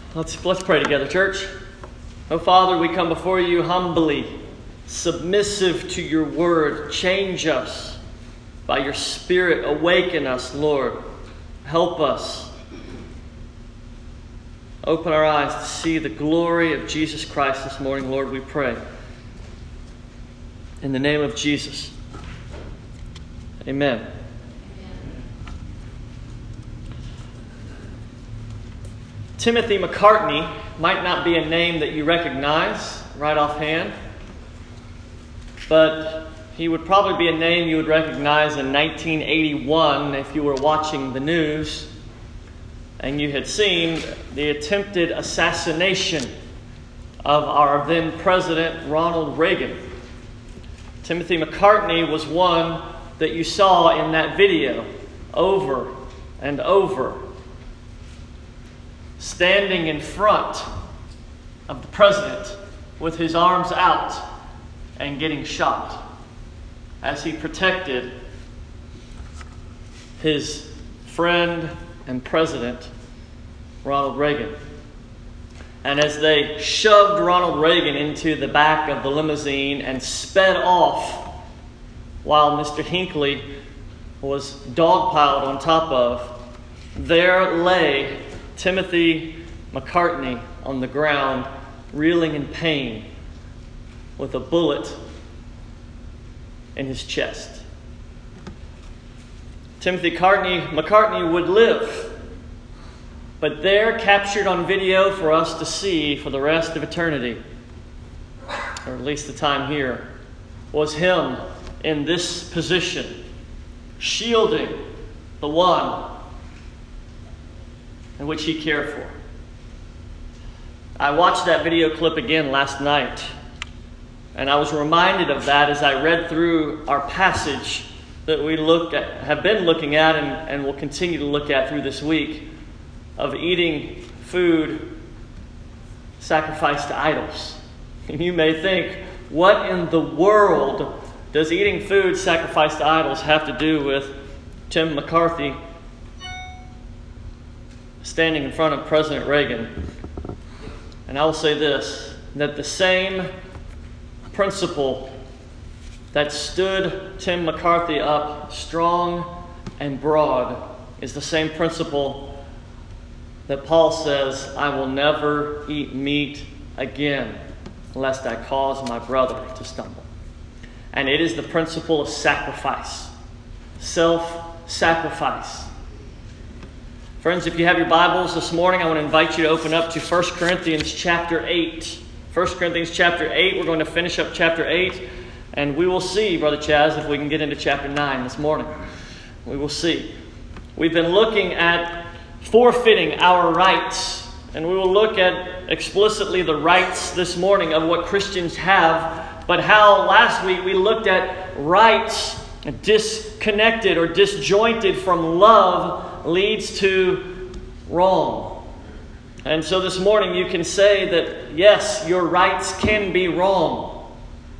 Let's pray together, church. Oh, Father, we come before you humbly, submissive to your word. Change us by your Spirit. Awaken us, Lord. Help us. Open our eyes to see the glory of Jesus Christ this morning, Lord, we pray. In the name of Jesus. Amen. Timothy McCartney might not be a name that you recognize right offhand, but he would probably be a name you would recognize in 1981 if you were watching the news and you had seen the attempted assassination of our then President Ronald Reagan. Timothy McCartney was one that you saw in that video over and over, standing in front of the president with his arms out and getting shot as he protected his friend and president, Ronald Reagan. And as they shoved Ronald Reagan into the back of the limousine and sped off while Mr. Hinckley was dogpiled on top of, there lay Timothy McCartney on the ground, reeling in pain with a bullet in his chest. Timothy McCartney would live, but there, captured on video for us to see for the rest of eternity, or at least the time here, was him in this position, shielding the one in which he cared for. I watched that video clip again last night, and I was reminded of that as I read through our passage that we have been looking at and will continue to look at through this week, of eating food sacrificed to idols. And you may think, what in the world does eating food sacrificed to idols have to do with Tim McCarthy standing in front of President Reagan? And I will say this, that the same principle that stood Tim McCarthy up strong and broad is the same principle that Paul says, I will never eat meat again lest I cause my brother to stumble. And it is the principle of sacrifice, self-sacrifice. Friends, if you have your Bibles this morning, I want to invite you to open up to 1 Corinthians chapter 8. 1 Corinthians chapter 8, we're going to finish up chapter 8, and we will see, Brother Chaz, if we can get into chapter 9 this morning. We will see. We've been looking at forfeiting our rights, and we will look at explicitly the rights this morning of what Christians have, but how last week we looked at rights disconnected or disjointed from love leads to wrong. And so this morning you can say that, yes, your rights can be wrong.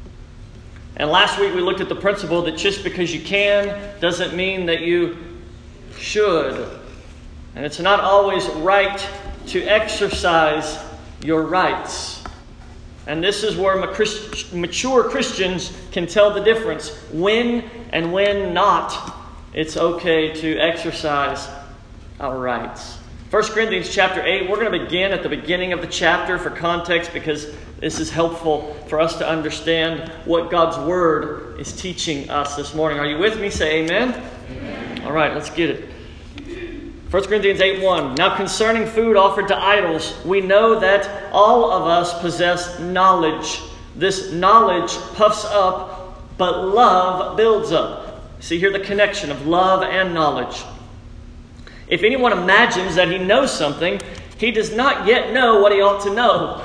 And last week we looked at the principle that just because you can doesn't mean that you should. And it's not always right to exercise your rights. And this is where mature Christians can tell the difference. When and when not, it's okay to exercise our rights. 1 Corinthians chapter 8, we're going to begin at the beginning of the chapter for context because this is helpful for us to understand what God's Word is teaching us this morning. Are you with me? Say amen. Amen. All right, let's get it. 1 Corinthians 8:1. Now concerning food offered to idols, we know that all of us possess knowledge. This knowledge puffs up, but love builds up. See here the connection of love and knowledge. If anyone imagines that he knows something, he does not yet know what he ought to know.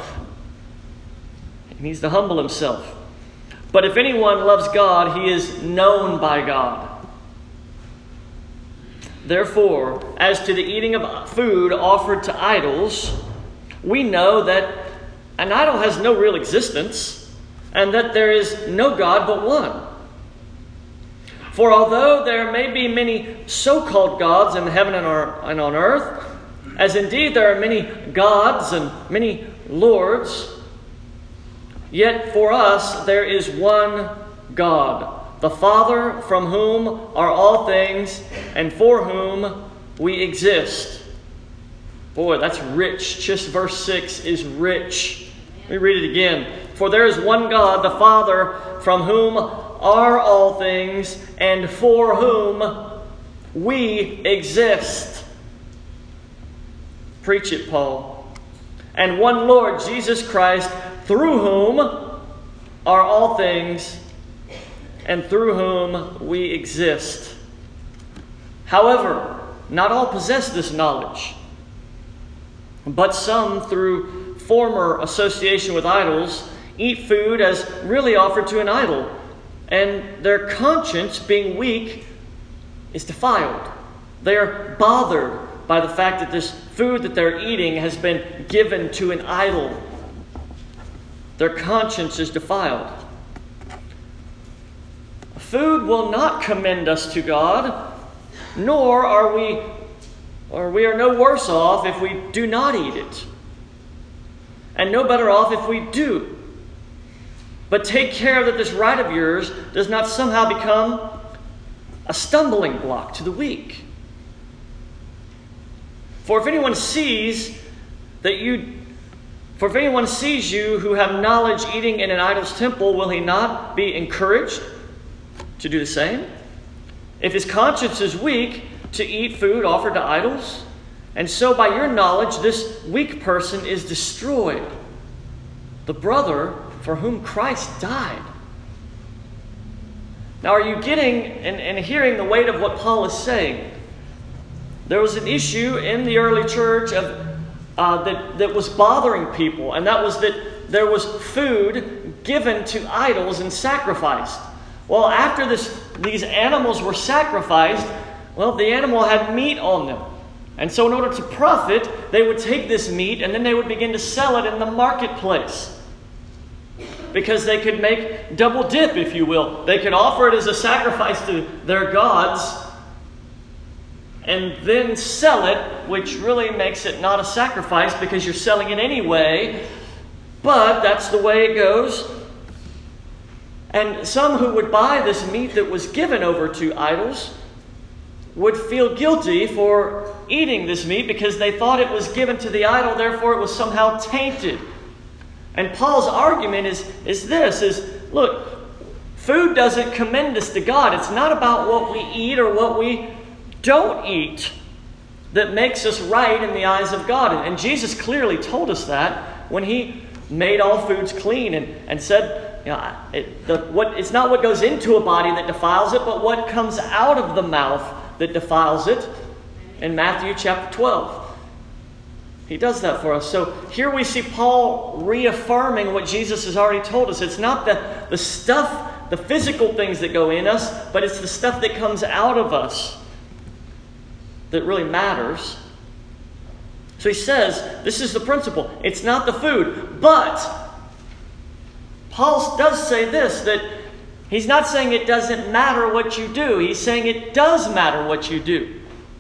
He needs to humble himself. But if anyone loves God, he is known by God. Therefore, as to the eating of food offered to idols, we know that an idol has no real existence, and that there is no God but one. For although there may be many so-called gods in heaven and on earth, As indeed there are many gods and many lords, yet for us there is one God, the Father, from whom are all things and for whom we exist. Boy, that's rich. Just verse 6 is rich. Let me read it again. For there is one God, the Father, from whom are all things and for whom we exist. Preach it, Paul. And one Lord, Jesus Christ, through whom are all things and through whom we exist. However, not all possess this knowledge, but some, through former association with idols, eat food as really offered to an idol, and their conscience, being weak, is defiled. They are bothered by the fact that this food that they're eating has been given to an idol. Their conscience is defiled. Food will not commend us to God, nor are we no worse off if we do not eat it, and no better off if we do. But take care that this right of yours does not somehow become a stumbling block to the weak. For if anyone sees you who have knowledge eating in an idol's temple, will he not be encouraged to do the same? If his conscience is weak, to eat food offered to idols? And so by your knowledge, this weak person is destroyed, the brother for whom Christ died. Now, are you getting and hearing the weight of what Paul is saying? There was an issue in the early church that was bothering people, and that was that there was food given to idols and sacrificed. Well, after these animals were sacrificed, the animal had meat on them. And so in order to profit, they would take this meat and then they would begin to sell it in the marketplace. Because they could make double dip, if you will. They could offer it as a sacrifice to their gods and then sell it, which really makes it not a sacrifice because you're selling it anyway. But that's the way it goes. And some who would buy this meat that was given over to idols would feel guilty for eating this meat because they thought it was given to the idol, therefore it was somehow tainted. And Paul's argument is look, food doesn't commend us to God. It's not about what we eat or what we don't eat that makes us right in the eyes of God. And Jesus clearly told us that when he made all foods clean and said, it's not what goes into a body that defiles it, but what comes out of the mouth that defiles it, in Matthew chapter 12. He does that for us. So here we see Paul reaffirming what Jesus has already told us. It's not the stuff, the physical things that go in us, but it's the stuff that comes out of us that really matters. So he says, this is the principle. It's not the food. But Paul does say this, that he's not saying it doesn't matter what you do. He's saying it does matter what you do.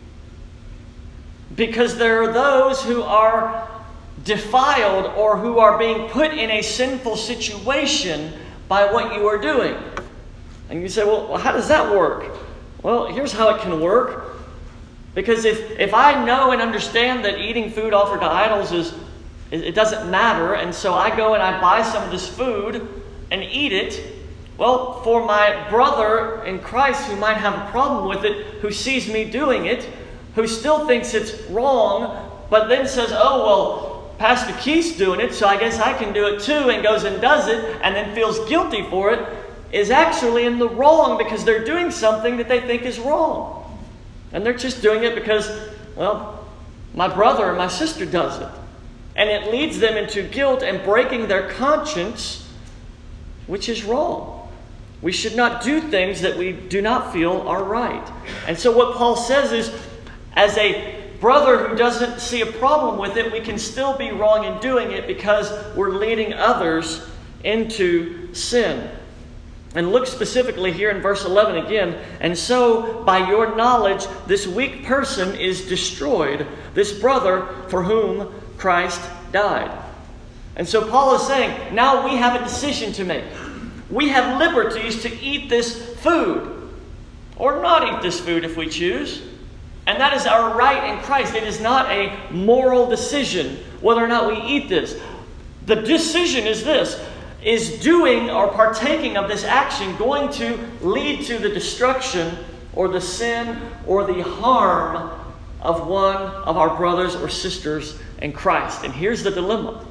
Because there are those who are defiled or who are being put in a sinful situation by what you are doing. And you say, well, how does that work? Well, here's how it can work. Because if I know and understand that eating food offered to idols it doesn't matter, and so I go and I buy some of this food and eat it, well, for my brother in Christ who might have a problem with it, who sees me doing it, who still thinks it's wrong, but then says, oh, well, Pastor Keith's doing it, so I guess I can do it too, and goes and does it, and then feels guilty for it, is actually in the wrong because they're doing something that they think is wrong. And they're just doing it because, well, my brother or my sister does it. And it leads them into guilt and breaking their conscience, which is wrong. We should not do things that we do not feel are right. And so what Paul says is, as a brother who doesn't see a problem with it, we can still be wrong in doing it because we're leading others into sin. And look specifically here in verse 11 again. And so, by your knowledge, this weak person is destroyed, this brother for whom Christ died. And so Paul is saying, now we have a decision to make. We have liberties to eat this food, or not eat this food if we choose. And that is our right in Christ. It is not a moral decision whether or not we eat this. The decision is this. Is doing or partaking of this action going to lead to the destruction or the sin or the harm of one of our brothers or sisters in Christ? And here's the dilemma.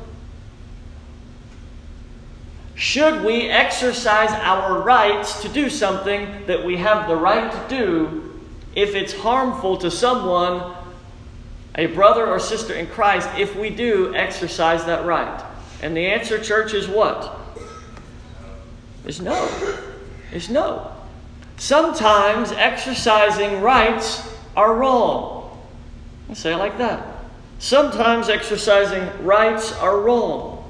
Should we exercise our rights to do something that we have the right to do if it's harmful to someone, a brother or sister in Christ, if we do exercise that right? And the answer, church, is what? Is no. Is no. Sometimes exercising rights are wrong. I'll say it like that. Sometimes exercising rights are wrong.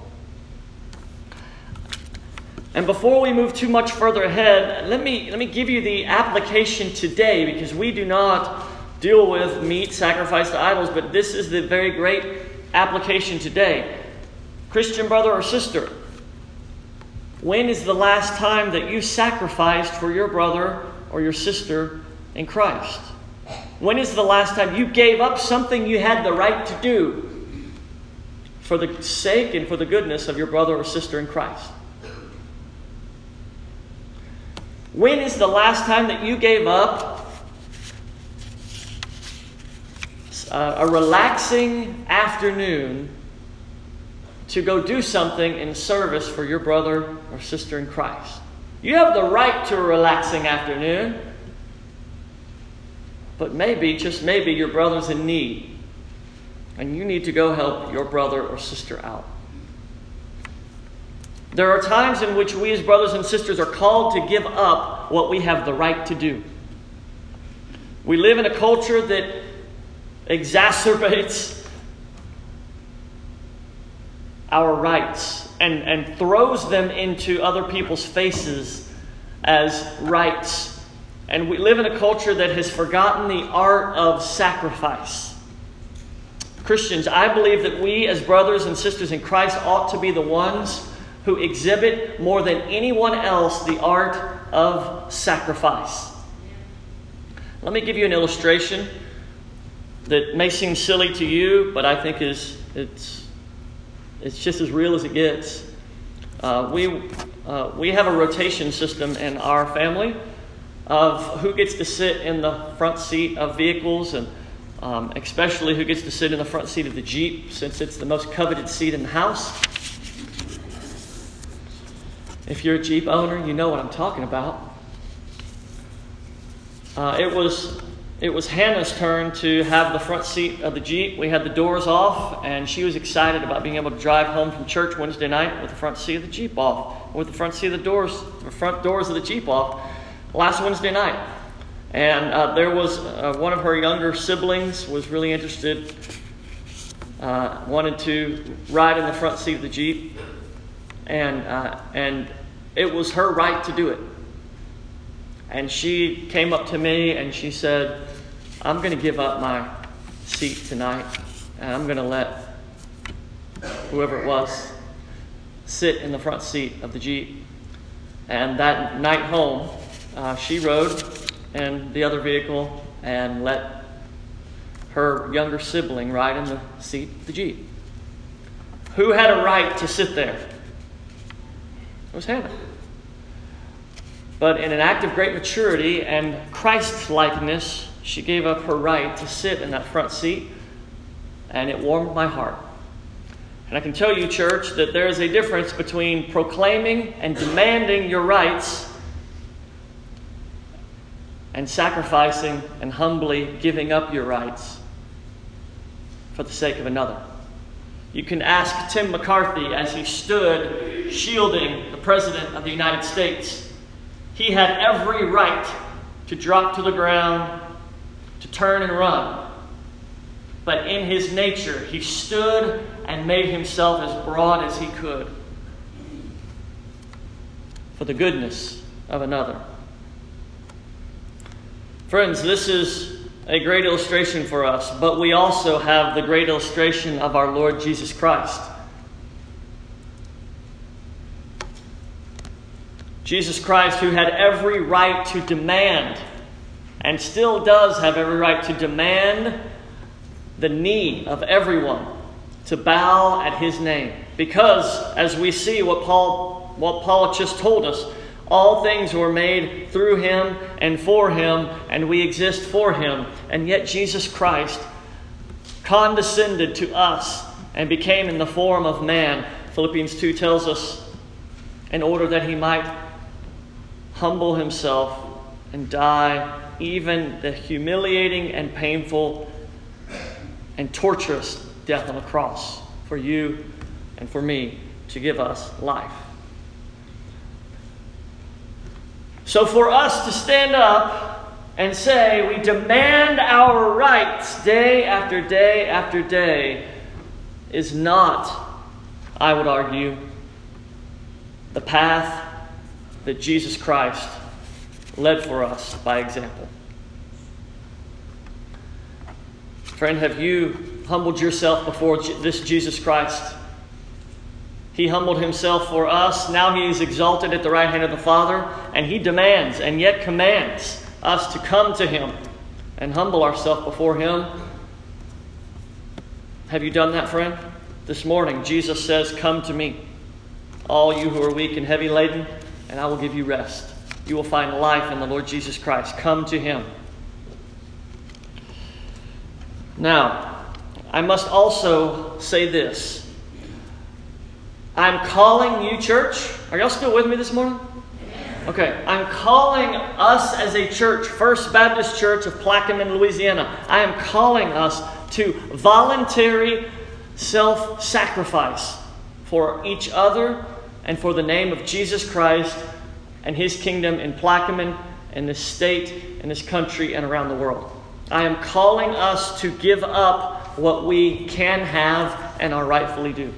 And before we move too much further ahead, let me give you the application today, because we do not deal with meat sacrificed to idols, but this is the very great application today. Christian brother or sister, when is the last time that you sacrificed for your brother or your sister in Christ? When is the last time you gave up something you had the right to do for the sake and for the goodness of your brother or sister in Christ? When is the last time that you gave up a relaxing afternoon to go do something in service for your brother or sister in Christ? You have the right to a relaxing afternoon, but maybe, just maybe, your brother's in need, and you need to go help your brother or sister out. There are times in which we as brothers and sisters are called to give up what we have the right to do. We live in a culture that exacerbates our rights and throws them into other people's faces as rights. And we live in a culture that has forgotten the art of sacrifice. Christians, I believe that we as brothers and sisters in Christ ought to be the ones who exhibit more than anyone else the art of sacrifice. Let me give you an illustration that may seem silly to you, but I think it's just as real as it gets. We have a rotation system in our family of who gets to sit in the front seat of vehicles, and especially who gets to sit in the front seat of the Jeep, since it's the most coveted seat in the house. If you're a Jeep owner, you know what I'm talking about. It was Hannah's turn to have the front seat of the Jeep. We had the doors off, and she was excited about being able to drive home from church Wednesday night with the front seat of the Jeep off, with the front seat of the front doors of the Jeep off last Wednesday night. And there was one of her younger siblings was really interested, wanted to ride in the front seat of the Jeep, and it was her right to do it. And she came up to me and she said, I'm going to give up my seat tonight, and I'm going to let whoever it was sit in the front seat of the Jeep. And that night home, she rode in the other vehicle and let her younger sibling ride in the seat of the Jeep. Who had a right to sit there? It was Hannah. But in an act of great maturity and Christ-likeness, she gave up her right to sit in that front seat, and it warmed my heart. And I can tell you, church, that there is a difference between proclaiming and demanding your rights and sacrificing and humbly giving up your rights for the sake of another. You can ask Tim McCarthy as he stood shielding the President of the United States. He had every right to drop to the ground, to turn and run. But in his nature, he stood and made himself as broad as he could for the goodness of another. Friends, this is a great illustration for us, but we also have the great illustration of our Lord Jesus Christ. Jesus Christ, who had every right to demand, and still does have every right to demand, the knee of everyone to bow at His name. Because, as we see what Paul just told us, all things were made through Him and for Him, and we exist for Him. And yet Jesus Christ condescended to us and became in the form of man. Philippians 2 tells us, in order that He might humble Himself and die even the humiliating and painful and torturous death on the cross for you and for me, to give us life. So for us to stand up and say we demand our rights day after day after day is not, I would argue, the path that Jesus Christ led for us by example. Friend, have you humbled yourself before this Jesus Christ? He humbled Himself for us. Now He is exalted at the right hand of the Father, and He demands and yet commands us to come to Him and humble ourselves before Him. Have you done that, friend? This morning, Jesus says, "Come to me, all you who are weak and heavy laden, and I will give you rest." You will find life in the Lord Jesus Christ. Come to Him. Now, I must also say this. I'm calling you, church. Are y'all still with me this morning? Okay. I'm calling us as a church, First Baptist Church of Plaquemine, Louisiana. I am calling us to voluntary self-sacrifice for each other and for the name of Jesus Christ and His kingdom in Plaquemine, in this state, in this country, and around the world. I am calling us to give up what we can have and are rightfully due.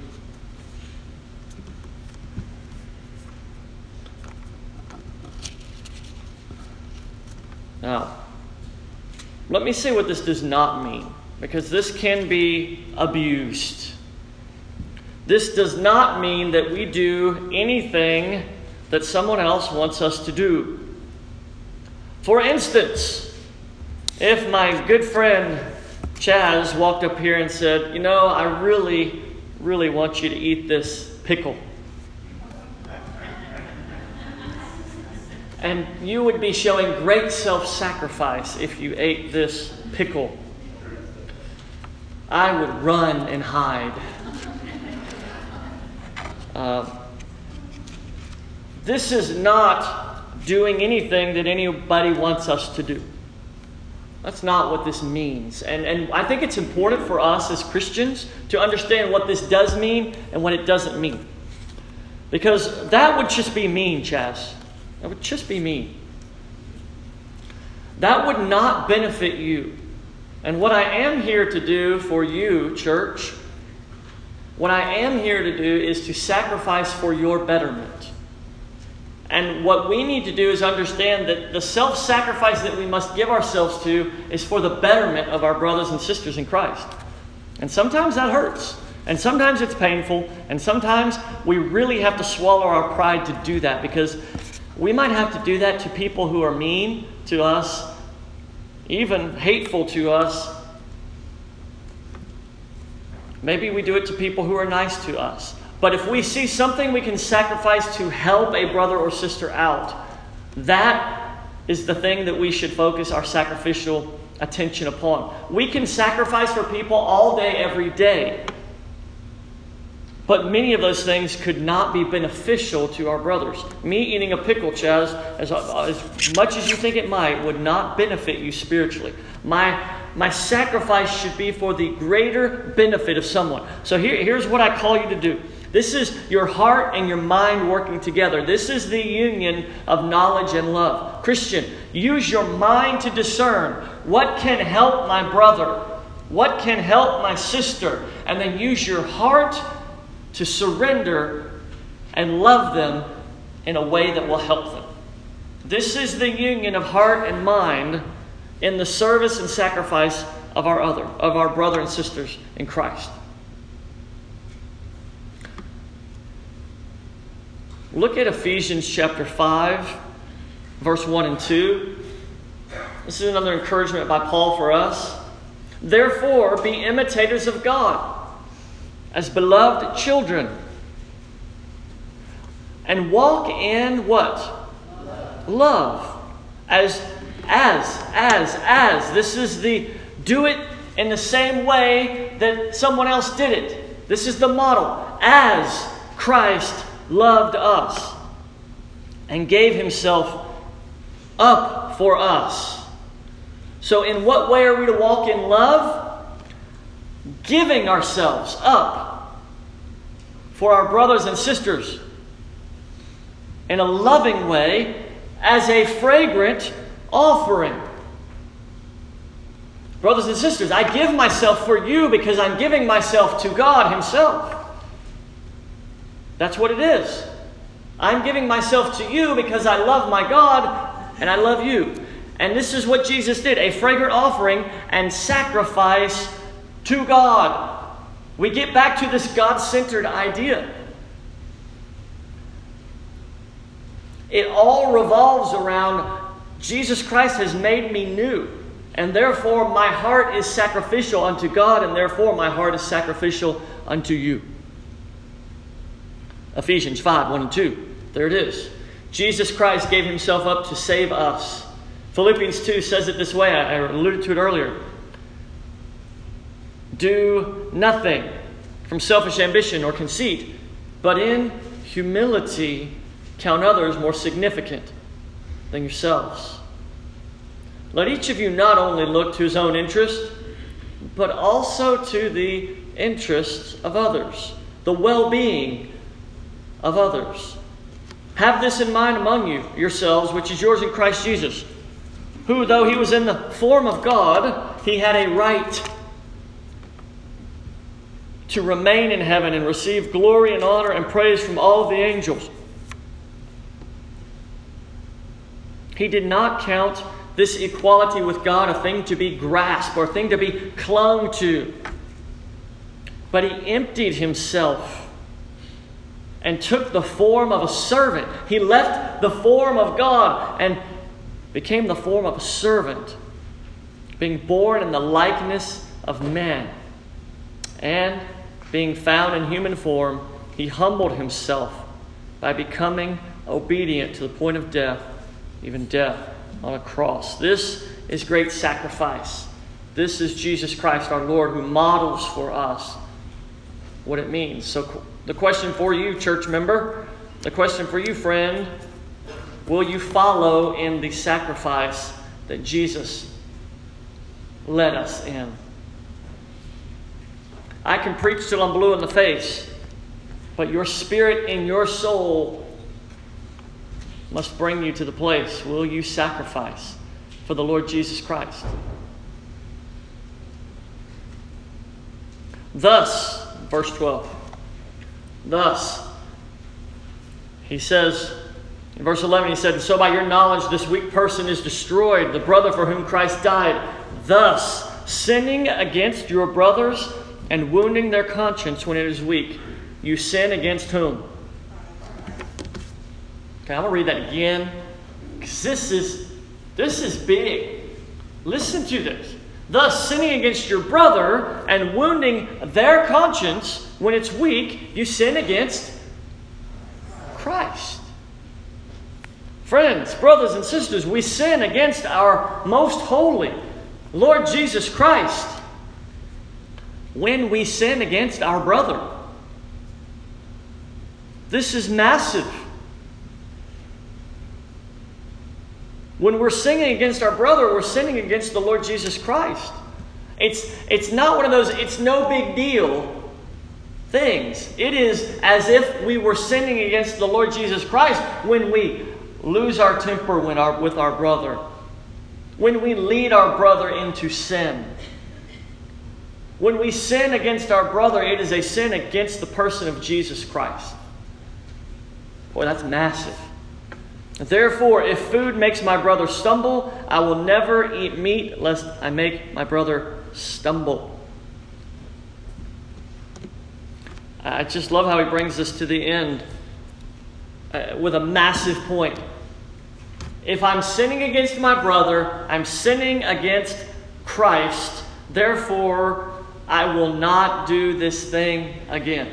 Now, let me say what this does not mean, because this can be abused. This does not mean that we do anything that someone else wants us to do. For instance, if my good friend Chaz walked up here and said, "You know, I really, really want you to eat this pickle," and you would be showing great self-sacrifice if you ate this pickle, I would run and hide. This is not doing anything that anybody wants us to do. That's not what this means. And I think it's important for us as Christians to understand what this does mean and what it doesn't mean. Because that would just be mean, Chaz. That would just be mean. That would not benefit you. And what I am here to do for you, church, what I am here to do is to sacrifice for your betterment. And what we need to do is understand that the self-sacrifice that we must give ourselves to is for the betterment of our brothers and sisters in Christ. And sometimes that hurts. And sometimes it's painful. And sometimes we really have to swallow our pride to do that, because we might have to do that to people who are mean to us, even hateful to us. Maybe we do it to people who are nice to us. But if we see something we can sacrifice to help a brother or sister out, that is the thing that we should focus our sacrificial attention upon. We can sacrifice for people all day, every day. But many of those things could not be beneficial to our brothers. Me eating a pickle, Chaz, as much as you think it might, would not benefit you spiritually. My sacrifice should be for the greater benefit of someone. So here's what I call you to do. This is your heart and your mind working together. This is the union of knowledge and love. Christian, use your mind to discern what can help my brother, what can help my sister, and then use your heart to surrender and love them in a way that will help them. This is the union of heart and mind in the service and sacrifice of our brother and sisters in Christ. Look at Ephesians chapter 5, verse 1 and 2. This is another encouragement by Paul for us. Therefore, be imitators of God as beloved children, and walk in what? Love. As. This is the do it in the same way that someone else did it. This is the model. As Christ loved us and gave himself up for us. So in what way are we to walk in love? Giving ourselves up for our brothers and sisters in a loving way as a fragrant offering. Brothers and sisters, I give myself for you because I'm giving myself to God himself. That's what it is. I'm giving myself to you because I love my God and I love you. And this is what Jesus did, a fragrant offering and sacrifice to God. We get back to this God-centered idea. It all revolves around Jesus Christ has made me new, and therefore my heart is sacrificial unto God, and therefore my heart is sacrificial unto you. Ephesians 5, 1 and 2. There it is. Jesus Christ gave himself up to save us. Philippians 2 says it this way. I alluded to it earlier. Do nothing from selfish ambition or conceit, but in humility count others more significant than yourselves. Let each of you not only look to his own interest, but also to the interests of others, the well-being of others. Have this in mind among yourselves, which is yours in Christ Jesus, who, though he was in the form of God, he had a right to remain in heaven and receive glory and honor and praise from all the angels. He did not count this equality with God a thing to be grasped or a thing to be clung to, but he emptied himself and took the form of a servant. He left the form of God and became the form of a servant, being born in the likeness of men. And being found in human form, he humbled himself by becoming obedient to the point of death, even death on a cross. This is great sacrifice. This is Jesus Christ our Lord, who models for us what it means. So the question for you, church member, the question for you, friend, will you follow in the sacrifice that Jesus led us in? I can preach till I'm blue in the face, but your spirit and your soul must bring you to the place. Will you sacrifice for the Lord Jesus Christ? Thus, verse 12, thus, he says, in verse 11, he said, so by your knowledge this weak person is destroyed, the brother for whom Christ died. Thus, sinning against your brothers and wounding their conscience when it is weak, you sin against whom? Okay, I'm going to read that again, because this is big. Listen to this. Thus, sinning against your brother and wounding their conscience when it's weak, you sin against Christ. Friends, brothers and sisters, we sin against our most holy Lord Jesus Christ when we sin against our brother. This is massive. When we're sinning against our brother, we're sinning against the Lord Jesus Christ. It's not one of those, it's no big deal things. It is as if we were sinning against the Lord Jesus Christ when we lose our temper with our brother. When we lead our brother into sin. When we sin against our brother, it is a sin against the person of Jesus Christ. Boy, that's massive. Therefore, if food makes my brother stumble, I will never eat meat lest I make my brother stumble. I just love how he brings this to the end with a massive point. If I'm sinning against my brother, I'm sinning against Christ. Therefore, I will not do this thing again.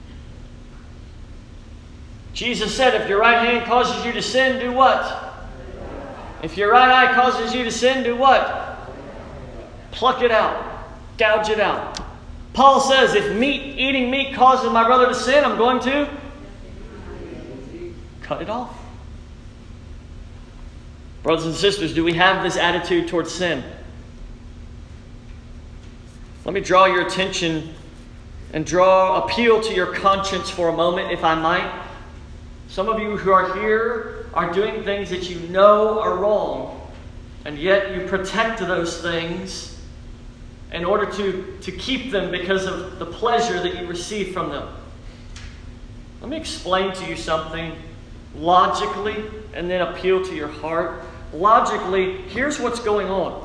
Jesus said, if your right hand causes you to sin, do what? If your right eye causes you to sin, do what? Pluck it out. Gouge it out. Paul says, if eating meat causes my brother to sin, I'm going to cut it off. Brothers and sisters, do we have this attitude towards sin? Let me draw your attention and appeal to your conscience for a moment, if I might. Some of you who are here are doing things that you know are wrong, and yet you protect those things in order to keep them because of the pleasure that you receive from them. Let me explain to you something logically and then appeal to your heart. Logically, here's what's going on.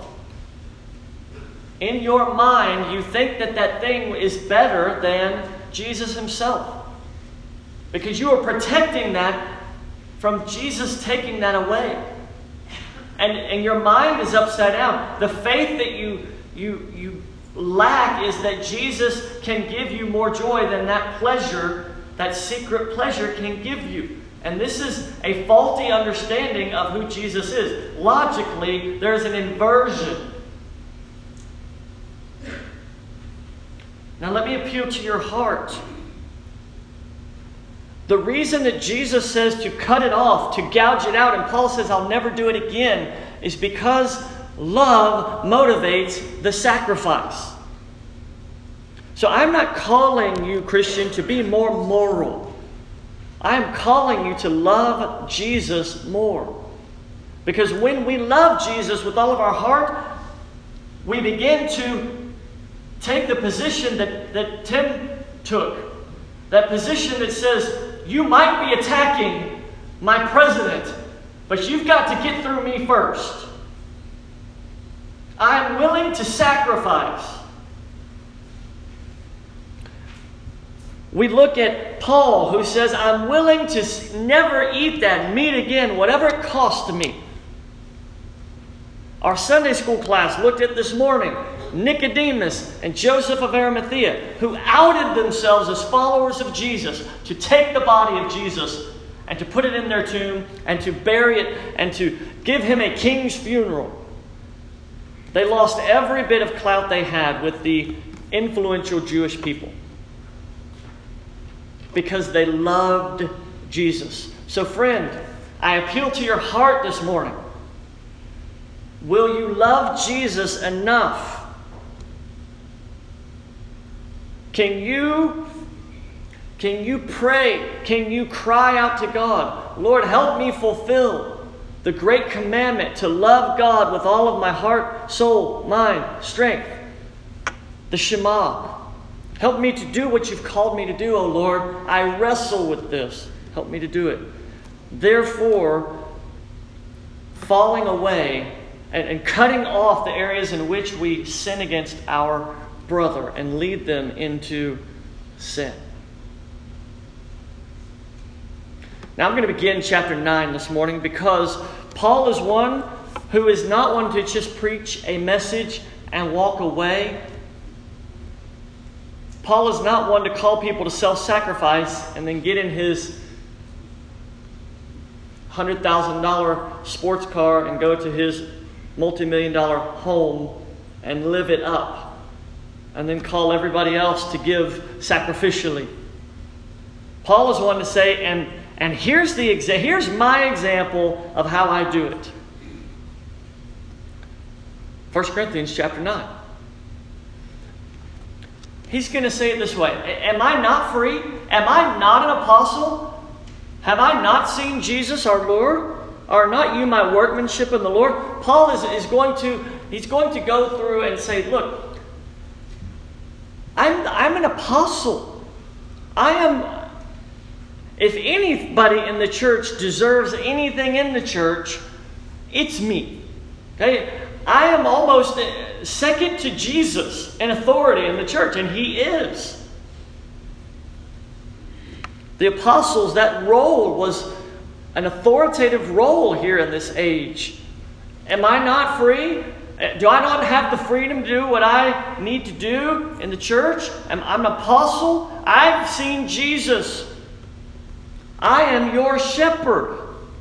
In your mind, you think that thing is better than Jesus himself. Because you are protecting that from Jesus taking that away. And your mind is upside down. The faith that you lack is that Jesus can give you more joy than that pleasure, that secret pleasure can give you. And this is a faulty understanding of who Jesus is. Logically, there's an inversion. Now let me appeal to your heart. The reason that Jesus says to cut it off, to gouge it out, and Paul says I'll never do it again, is because love motivates the sacrifice. So I'm not calling you, Christian, to be more moral. I'm calling you to love Jesus more. Because when we love Jesus with all of our heart, we begin to take the position that Tim took. That position that says, you might be attacking my president, but you've got to get through me first. I'm willing to sacrifice. We look at Paul, who says, I'm willing to never eat that meat again, whatever it costs me. Our Sunday school class looked at this morning Nicodemus and Joseph of Arimathea, who outed themselves as followers of Jesus, to take the body of Jesus and to put it in their tomb and to bury it and to give him a king's funeral. They lost every bit of clout they had with the influential Jewish people because they loved Jesus. So friend, I appeal to your heart this morning. Will you love Jesus enough? Can you pray? Can you cry out to God, Lord, help me fulfill the great commandment to love God with all of my heart, soul, mind, strength? The Shema. Help me to do what you've called me to do, O Lord. I wrestle with this. Help me to do it. Therefore, falling away and cutting off the areas in which we sin against our brother and lead them into sin. Now I'm going to begin chapter 9 this morning because Paul is one who is not one to just preach a message and walk away. Paul is not one to call people to self-sacrifice and then get in his $100,000 sports car and go to his multi-million-dollar home and live it up. And then call everybody else to give sacrificially. Paul is one to say, and here's my example of how I do it. 1 Corinthians chapter 9. He's going to say it this way. Am I not free? Am I not an apostle? Have I not seen Jesus our Lord? Are not you my workmanship in the Lord? Paul is going to go through and say, look, I'm an apostle. I am If anybody in the church deserves anything in the church, it's me. Okay? I am almost second to Jesus in authority in the church, and He is. The apostles, that role was an authoritative role here in this age. Am I not free? Do I not have the freedom to do what I need to do in the church? I'm an apostle. I've seen Jesus. I am your shepherd.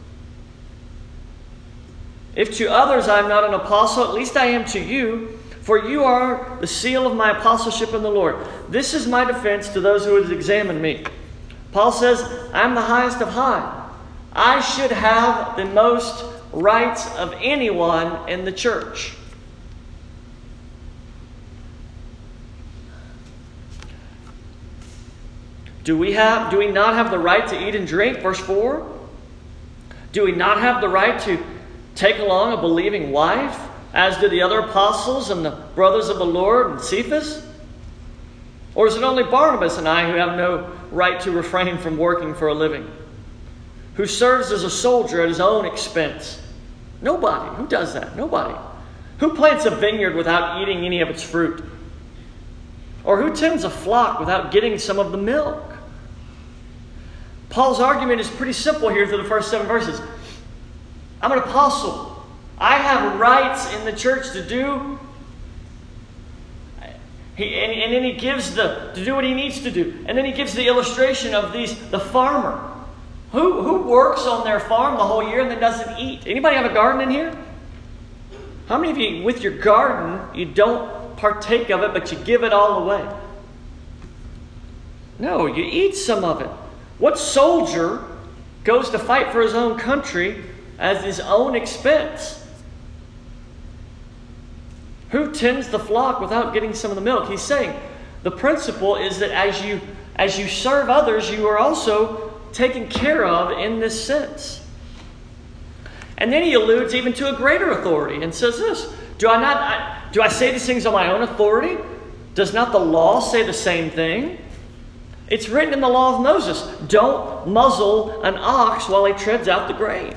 If to others I am not an apostle, at least I am to you, for you are the seal of my apostleship in the Lord. This is my defense to those who would examine me. Paul says, I'm the highest of high. I should have the most rights of anyone in the church. Do we not have the right to eat and drink? Verse 4. Do we not have the right to take along a believing wife, as did the other apostles and the brothers of the Lord and Cephas? Or is it only Barnabas and I who have no right to refrain from working for a living? Who serves as a soldier at his own expense? Nobody. Who does that? Nobody. Who plants a vineyard without eating any of its fruit? Or who tends a flock without getting some of the milk? Paul's argument is pretty simple here through the first 7 verses. I'm an apostle. I have rights in the church to do. And then he gives to do what he needs to do. And then he gives the illustration of the farmer. Who works on their farm the whole year and then doesn't eat? Anybody have a garden in here? How many of you, with your garden, you don't partake of it, but you give it all away? No, you eat some of it. What soldier goes to fight for his own country at his own expense? Who tends the flock without getting some of the milk? He's saying the principle is that as you serve others, you are also taken care of in this sense. And then he alludes even to a greater authority and says this: do I say these things on my own authority? Does not the law say the same thing? It's written in the law of Moses, don't muzzle an ox while he treads out the grain.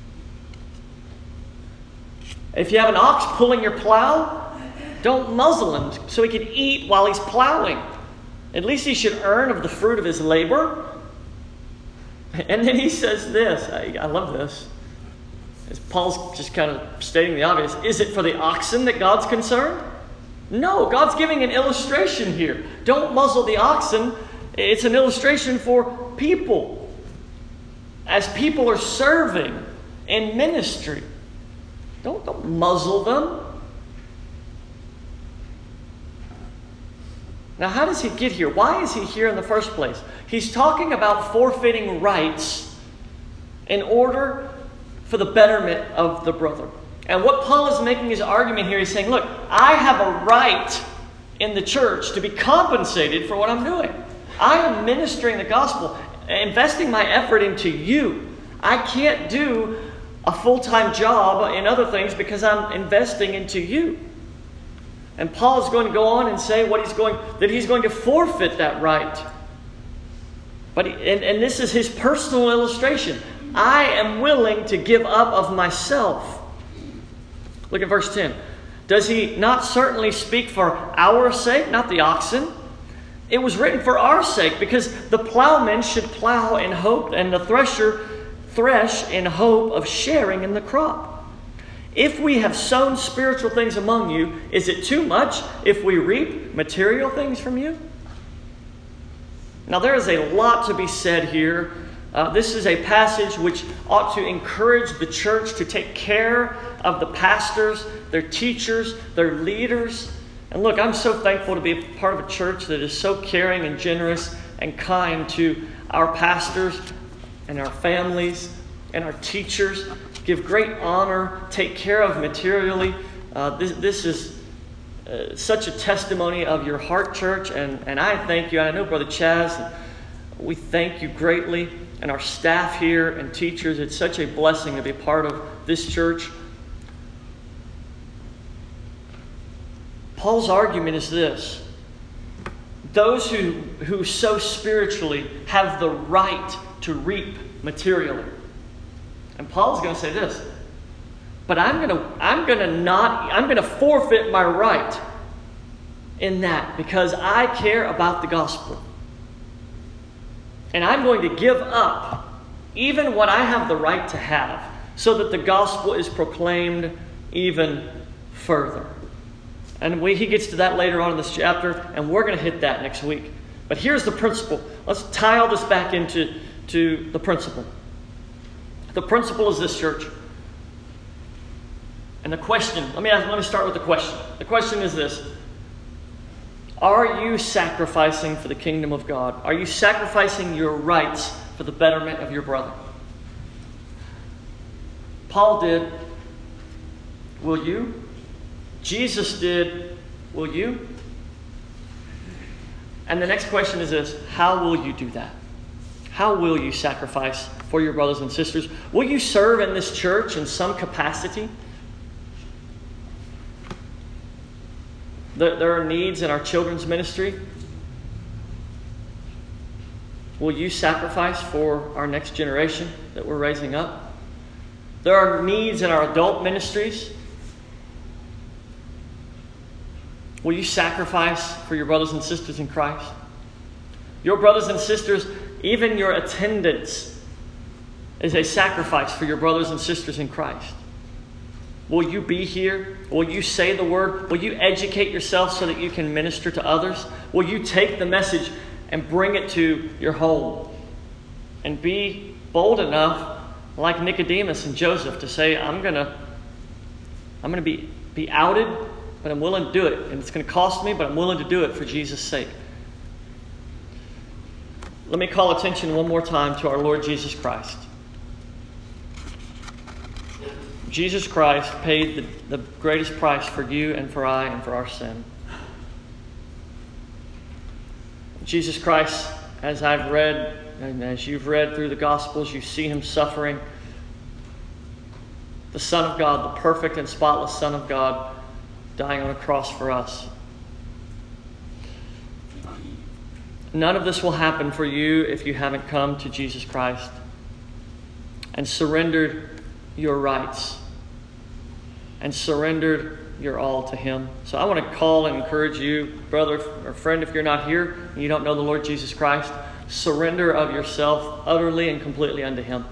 If you have an ox pulling your plow, don't muzzle him so he can eat while he's plowing. At least he should earn of the fruit of his labor. And then he says this, I love this. Paul's just kind of stating the obvious. Is it for the oxen that God's concerned? No, God's giving an illustration here. Don't muzzle the oxen. It's an illustration for people. As people are serving in ministry, don't muzzle them. Now, how does he get here? Why is he here in the first place? He's talking about forfeiting rights in order for the betterment of the brother. And what Paul is making his argument here, he's saying, look, I have a right in the church to be compensated for what I'm doing. I am ministering the gospel, investing my effort into you. I can't do a full-time job in other things because I'm investing into you. And Paul is going to go on and say that he's going to forfeit that right. But and this is his personal illustration. I am willing to give up of myself. Look at verse 10. Does he not certainly speak for our sake, not the oxen? It was written for our sake, because the plowman should plow in hope, and the thresher thresh in hope of sharing in the crop. If we have sown spiritual things among you, is it too much if we reap material things from you? Now, there is a lot to be said here. This is a passage which ought to encourage the church to take care of the pastors, their teachers, their leaders. And look, I'm so thankful to be a part of a church that is so caring and generous and kind to our pastors and our families and our teachers. Give great honor, take care of materially. This is such a testimony of your heart, church, and I thank you. I know Brother Chaz, we thank you greatly, and our staff here and teachers. It's such a blessing to be part of this church. Paul's argument is this: those who sow spiritually have the right to reap materially. And Paul's going to say this, but I'm going to forfeit my right in that because I care about the gospel. And I'm going to give up even what I have the right to have so that the gospel is proclaimed even further. And he gets to that later on in this chapter, and we're going to hit that next week. But here's the principle. Let's tie all this back into the principle. The principle is this, church. And the question, let me start with the question. The question is this. Are you sacrificing for the kingdom of God? Are you sacrificing your rights for the betterment of your brother? Paul did. Will you? Jesus did. Will you? And the next question is this. How will you do that? How will you sacrifice for your brothers and sisters? Will you serve in this church in some capacity? There are needs in our children's ministry. Will you sacrifice for our next generation that we're raising up? There are needs in our adult ministries. Will you sacrifice for your brothers and sisters in Christ? Your brothers and sisters, even your attendance is a sacrifice for your brothers and sisters in Christ. Will you be here? Will you say the word? Will you educate yourself so that you can minister to others? Will you take the message and bring it to your home? And be bold enough, like Nicodemus and Joseph, to say, I'm gonna be outed, but I'm willing to do it. And it's going to cost me, but I'm willing to do it for Jesus' sake. Let me call attention one more time to our Lord Jesus Christ. Jesus Christ paid the greatest price for you and for I and for our sin. Jesus Christ, as I've read and as you've read through the Gospels, you see him suffering. The Son of God, the perfect and spotless Son of God, dying on a cross for us. None of this will happen for you if you haven't come to Jesus Christ and surrendered your rights and surrendered your all to him. So I want to call and encourage you, brother or friend, if you're not here and you don't know the Lord Jesus Christ, surrender of yourself utterly and completely unto him.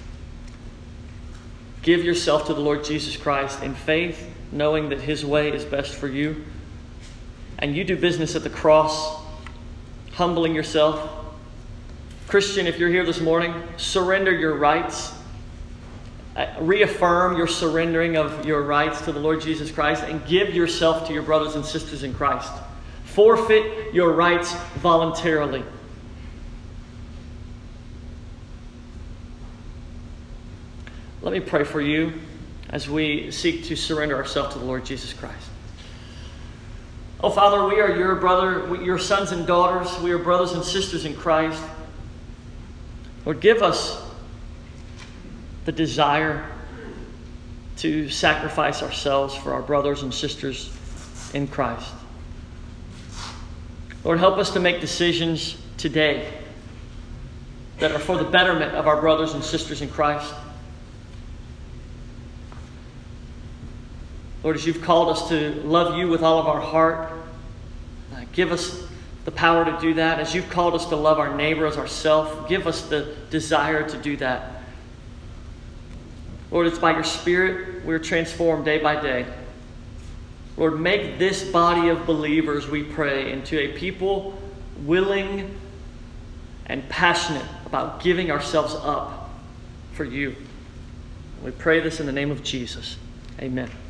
Give yourself to the Lord Jesus Christ in faith, knowing that his way is best for you. And you do business at the cross, humbling yourself. Christian, if you're here this morning, surrender your rights. Reaffirm your surrendering of your rights to the Lord Jesus Christ and give yourself to your brothers and sisters in Christ. Forfeit your rights voluntarily. Let me pray for you as we seek to surrender ourselves to the Lord Jesus Christ. Oh, Father, we are your sons and daughters. We are brothers and sisters in Christ. Lord, give us the desire to sacrifice ourselves for our brothers and sisters in Christ. Lord, help us to make decisions today that are for the betterment of our brothers and sisters in Christ. Lord, as you've called us to love you with all of our heart, give us the power to do that. As you've called us to love our neighbor as ourselves, give us the desire to do that. Lord, it's by your Spirit we're transformed day by day. Lord, make this body of believers, we pray, into a people willing and passionate about giving ourselves up for you. We pray this in the name of Jesus. Amen.